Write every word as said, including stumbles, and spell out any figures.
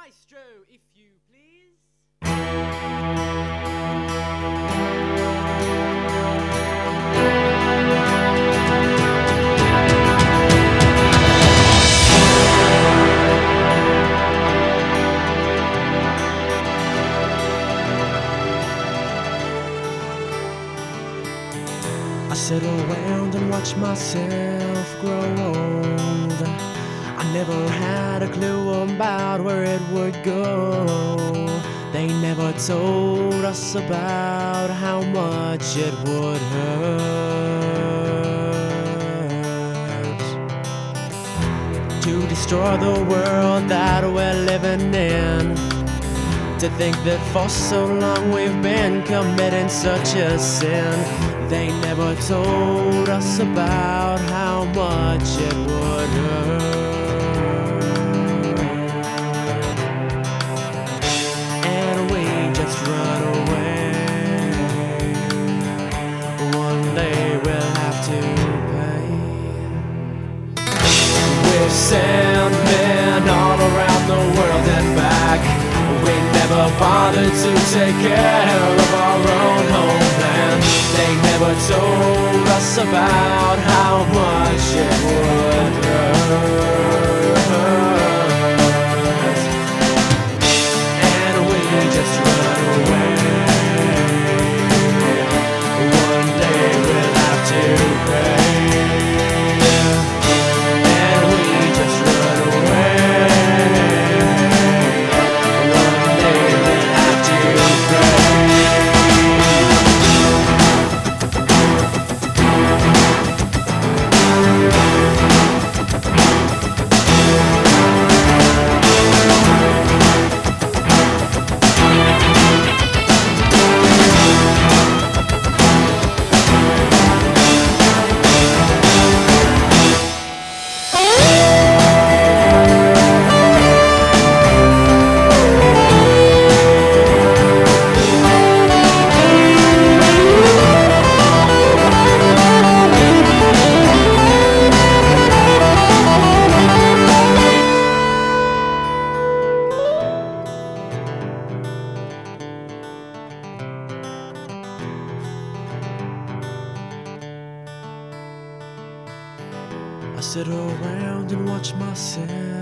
Maestro, if you please. I sit around and watch myself grow old. I never had a clue about where it would go. They never told us about how much it would hurt to destroy the world that we're living in. To think that for so long we've been committing such a sin. They never told us about how much it would hurt. And we just run away. One day we'll have to pay. We've sent men all around the world and back. We never bothered to take care of our own homeland. They never told us about how much it would hurt. And we just run away. One day we'll have to pay. And we just run away. I sit around and watch myself